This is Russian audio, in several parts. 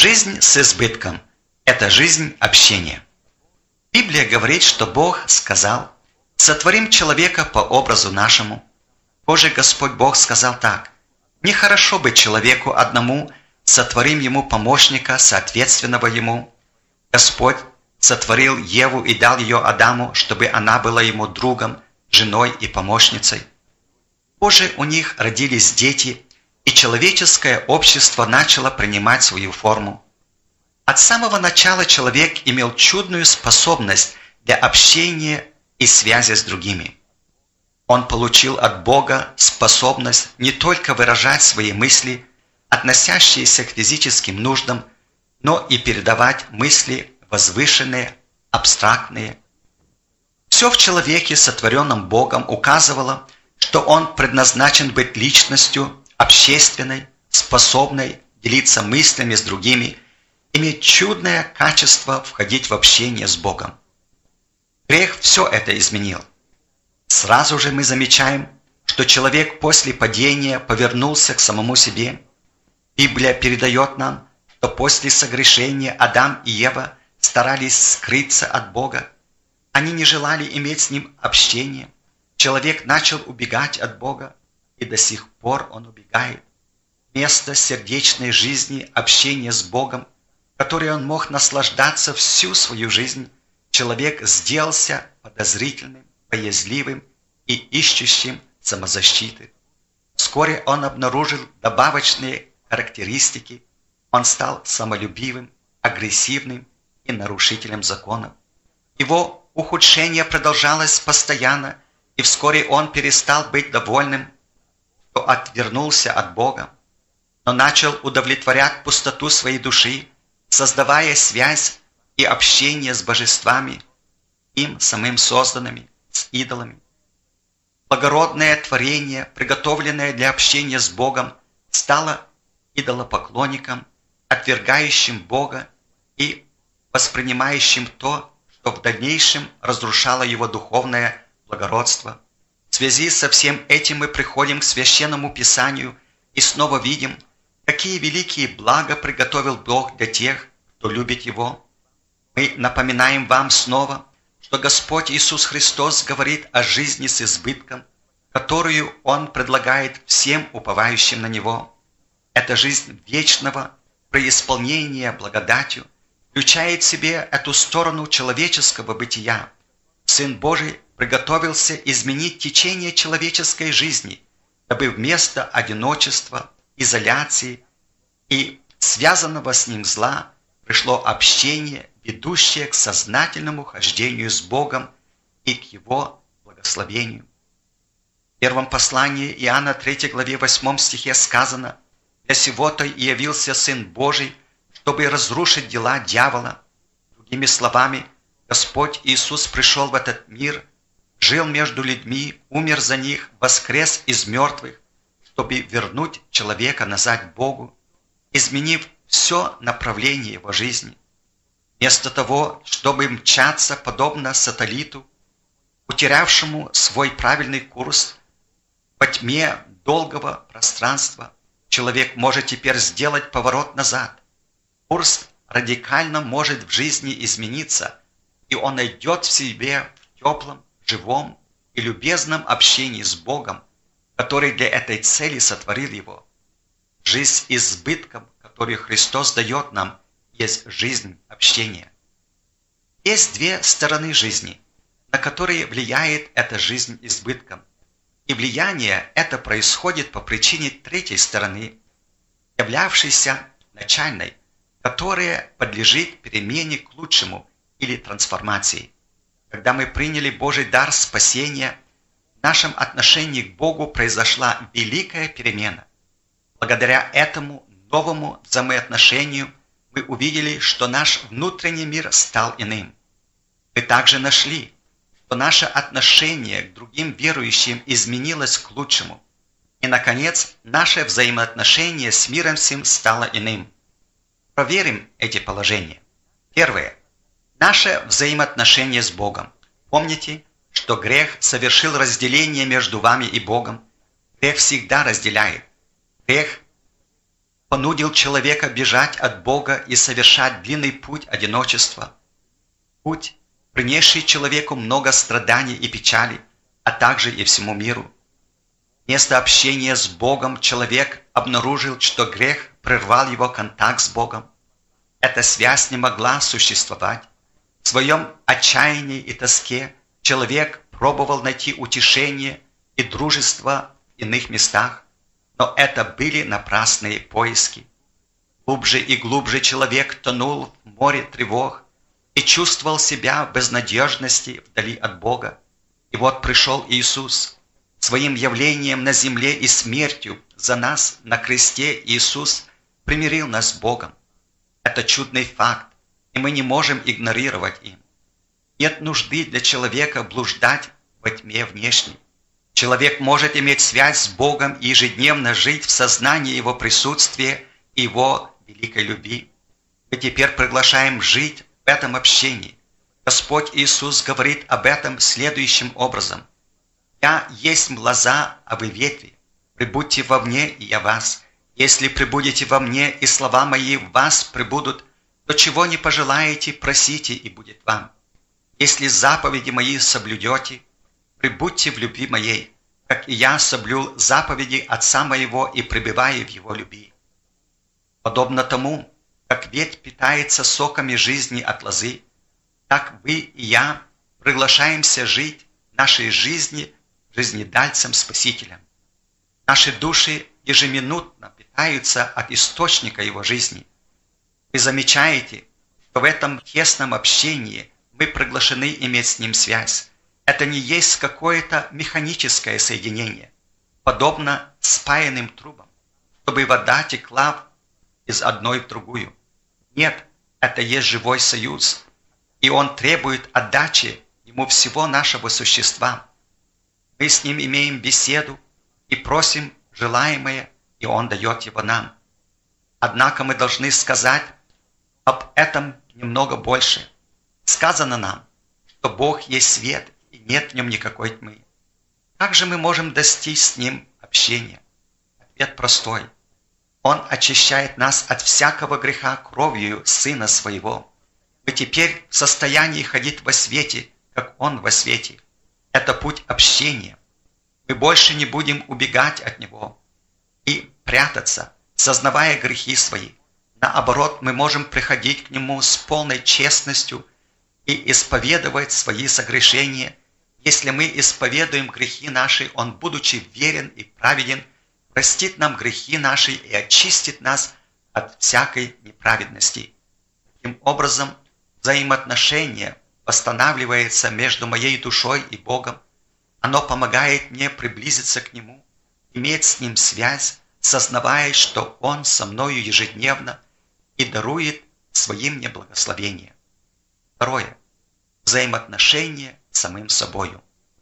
Жизнь с избытком – это жизнь общения. Библия говорит, что Бог сказал: «Сотворим человека по образу нашему». Позже Господь Бог сказал так: «Нехорошо быть человеку одному, сотворим ему помощника, соответственного ему». Господь сотворил Еву и дал ее Адаму, чтобы она была ему другом, женой и помощницей. Позже у них родились дети, и человеческое общество начало принимать свою форму. От самого начала человек имел чудную способность для общения и связи с другими. Он получил от Бога способность не только выражать свои мысли, относящиеся к физическим нуждам, но и передавать мысли возвышенные, абстрактные. Все в человеке, сотворенном Богом, указывало, что он предназначен быть личностью общественной, способной делиться мыслями с другими, иметь чудное качество входить в общение с Богом. Грех все это изменил. Сразу же мы замечаем, что человек после падения повернулся к самому себе. Библия передает нам, что после согрешения Адам и Ева старались скрыться от Бога. Они не желали иметь с Ним общения. Человек начал убегать от Бога, и до сих пор он убегает. Вместо сердечной жизни, общения с Богом, которой он мог наслаждаться всю свою жизнь, человек сделался подозрительным, боязливым и ищущим самозащиты. Вскоре он обнаружил добавочные характеристики. Он стал самолюбивым, агрессивным и нарушителем законов. Его ухудшение продолжалось постоянно, и вскоре он перестал быть довольным, что отвернулся от Бога, но начал удовлетворять пустоту своей души, создавая связь и общение с божествами, им самим созданными, с идолами. Благородное творение, приготовленное для общения с Богом, стало идолопоклонником, отвергающим Бога и воспринимающим то, что в дальнейшем разрушало его духовное благородство. В связи со всем этим мы приходим к Священному Писанию и снова видим, какие великие блага приготовил Бог для тех, кто любит Его. Мы напоминаем вам снова, что Господь Иисус Христос говорит о жизни с избытком, которую Он предлагает всем уповающим на Него. Эта жизнь вечного преисполнения благодатью включает в себе эту сторону человеческого бытия. Сын Божий приготовился изменить течение человеческой жизни, дабы вместо одиночества, изоляции и связанного с ним зла пришло общение, ведущее к сознательному хождению с Богом и к Его благословению. В первом послании Иоанна 3 главе 8 стихе сказано: «Для сего-то и явился Сын Божий, чтобы разрушить дела дьявола». Другими словами, Господь Иисус пришел в этот мир, жил между людьми, умер за них, воскрес из мертвых, чтобы вернуть человека назад к Богу, изменив все направление его жизни. Вместо того, чтобы мчаться подобно сателлиту, утерявшему свой правильный курс во тьме долгого пространства, человек может теперь сделать поворот назад. Курс радикально может в жизни измениться, и он найдет в себе в теплом, живом и любезном общении с Богом, который для этой цели сотворил его. Жизнь избытком, которую Христос дает нам, есть жизнь общения. Есть две стороны жизни, на которые влияет эта жизнь избытком. И влияние это происходит по причине третьей стороны, являвшейся начальной, которая подлежит перемене к лучшему или трансформации. Когда мы приняли Божий дар спасения, в нашем отношении к Богу произошла великая перемена. Благодаря этому новому взаимоотношению мы увидели, что наш внутренний мир стал иным. Мы также нашли, что наше отношение к другим верующим изменилось к лучшему. И, наконец, наше взаимоотношение с миром всем стало иным. Проверим эти положения. Первое. Наше взаимоотношение с Богом. Помните, что грех совершил разделение между вами и Богом. Грех всегда разделяет. Грех понудил человека бежать от Бога и совершать длинный путь одиночества. Путь, принесший человеку много страданий и печали, а также и всему миру. Вместо общения с Богом человек обнаружил, что грех прервал его контакт с Богом. Эта связь не могла существовать. В своем отчаянии и тоске человек пробовал найти утешение и дружество в иных местах, но это были напрасные поиски. Глубже и глубже человек тонул в море тревог и чувствовал себя в безнадежности вдали от Бога. И вот пришел Иисус. Своим явлением на земле и смертью за нас на кресте Иисус примирил нас с Богом. Это чудный факт, и мы не можем игнорировать им. Нет нужды для человека блуждать во тьме внешней. Человек может иметь связь с Богом и ежедневно жить в сознании Его присутствия и Его великой любви. Мы теперь приглашаем жить в этом общении. Господь Иисус говорит об этом следующим образом. «Я есть лоза, а вы ветви. Прибудьте во мне, и я вас. Если прибудете во мне, и слова мои в вас прибудут, то чего не пожелаете, просите, и будет вам. Если заповеди мои соблюдете, прибудьте в любви моей, как и я соблюл заповеди Отца моего и пребываю в его любви». Подобно тому, как ветвь питается соками жизни от лозы, так вы и я приглашаемся жить нашей жизни жизнедальцем-спасителем. Наши души ежеминутно питаются от источника его жизни. Вы замечаете, что в этом тесном общении мы приглашены иметь с ним связь. Это не есть какое-то механическое соединение, подобно спаянным трубам, чтобы вода текла из одной в другую. Нет, это есть живой союз, и он требует отдачи ему всего нашего существа. Мы с ним имеем беседу и просим желаемое, и он дает его нам. Однако мы должны сказать об этом немного больше. Сказано нам, что Бог есть свет, и нет в нем никакой тьмы. Как же мы можем достичь с ним общения? Ответ простой. Он очищает нас от всякого греха кровью Сына Своего. Мы теперь в состоянии ходить во свете, как Он во свете. Это путь общения. Мы больше не будем убегать от Него и прятаться, сознавая грехи свои. Наоборот, мы можем приходить к Нему с полной честностью и исповедовать свои согрешения. Если мы исповедуем грехи наши, Он, будучи верен и праведен, простит нам грехи наши и очистит нас от всякой неправедности. Таким образом, взаимоотношение восстанавливается между моей душой и Богом. Оно помогает мне приблизиться к Нему, иметь с Ним связь, сознавая, что Он со мною ежедневно и дарует своим мне благословение. Второе. Взаимоотношение с самим собою.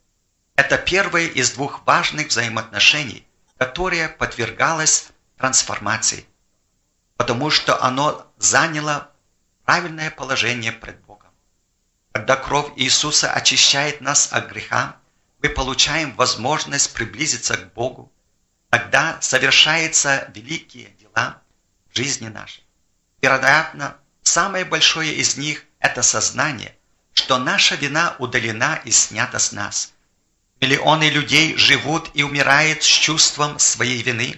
Это первое из двух важных взаимоотношений, которое подвергалось трансформации, потому что оно заняло правильное положение пред Богом. Когда кровь Иисуса очищает нас от греха, мы получаем возможность приблизиться к Богу. Тогда совершаются великие дела в жизни нашей. Вероятно, самое большое из них – это сознание, что наша вина удалена и снята с нас. Миллионы людей живут и умирают с чувством своей вины.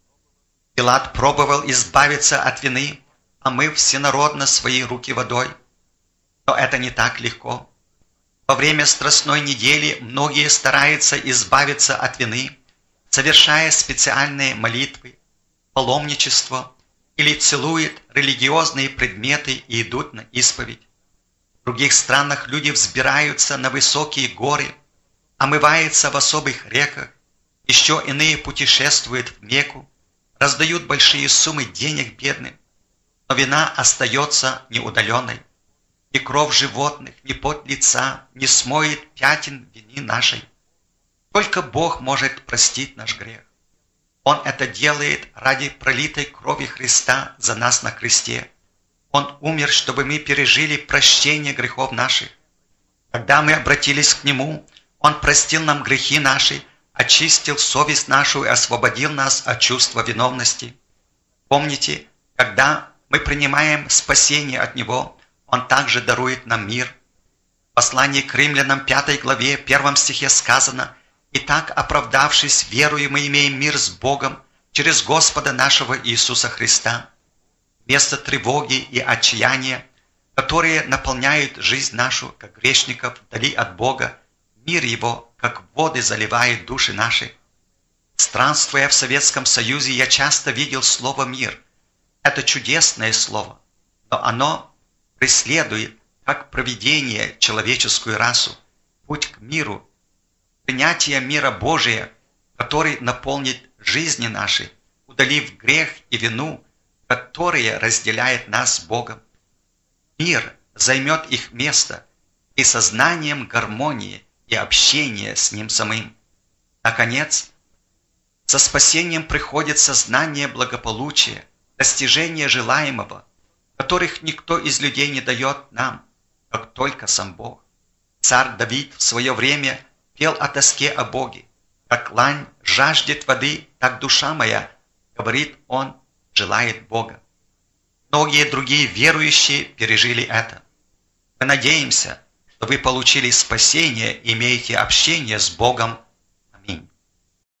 Пилат пробовал избавиться от вины, а мы всенародно свои руки водой. Но это не так легко. Во время Страстной недели многие стараются избавиться от вины, совершая специальные молитвы, паломничество или целуют религиозные предметы и идут на исповедь. В других странах люди взбираются на высокие горы, омываются в особых реках, еще иные путешествуют в Мекку, раздают большие суммы денег бедным, но вина остается неудаленной. Ни кровь животных, ни пот лица не смоет пятен вины нашей. Только Бог может простить наш грех. Он это делает ради пролитой крови Христа за нас на кресте. Он умер, чтобы мы пережили прощение грехов наших. Когда мы обратились к Нему, Он простил нам грехи наши, очистил совесть нашу и освободил нас от чувства виновности. Помните, когда мы принимаем спасение от Него, Он также дарует нам мир. В послании к Римлянам 5 главе 1 стихе сказано: «Итак, оправдавшись верою, мы имеем мир с Богом через Господа нашего Иисуса Христа». Вместо тревоги и отчаяния, которые наполняют жизнь нашу, как грешников, вдали от Бога, мир Его, как воды, заливает души наши. Странствуя в Советском Союзе, я часто видел слово «мир». Это чудесное слово, но оно преследует, как провидение, человеческую расу, путь к миру, принятие мира Божия, который наполнит жизни наши, удалив грех и вину, которые разделяют нас с Богом. Мир займет их место и сознанием гармонии и общения с Ним самим. Наконец, со спасением приходит сознание благополучия, достижение желаемого, которых никто из людей не дает нам, как только сам Бог. Царь Давид в свое время пел о тоске о Боге. «Как лань жаждет воды, так душа моя, — говорит он, — желает Бога». Многие другие верующие пережили это. Мы надеемся, что вы получили спасение и имеете общение с Богом